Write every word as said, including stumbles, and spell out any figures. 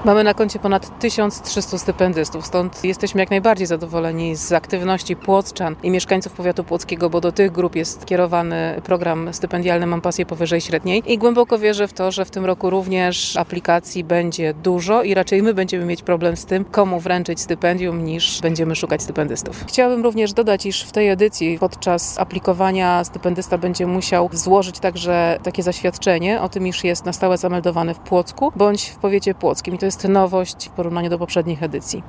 Mamy na koncie ponad tysiąc trzysta stypendystów, stąd jesteśmy jak najbardziej zadowoleni z aktywności płockczan i mieszkańców powiatu płockiego, bo do tych grup jest kierowany program stypendialny Mam pasję powyżej średniej i głęboko wierzę w to, że w tym roku również aplikacji będzie dużo i raczej my będziemy mieć problem z tym, komu wręczyć stypendium, niż będziemy szukać stypendystów. Chciałabym również dodać, iż w tej edycji podczas aplikowania stypendysta będzie musiał złożyć także takie zaświadczenie o tym, iż jest na stałe zameldowany w Płocku bądź w powiecie płockim. I to jest nowość w porównaniu do poprzednich edycji.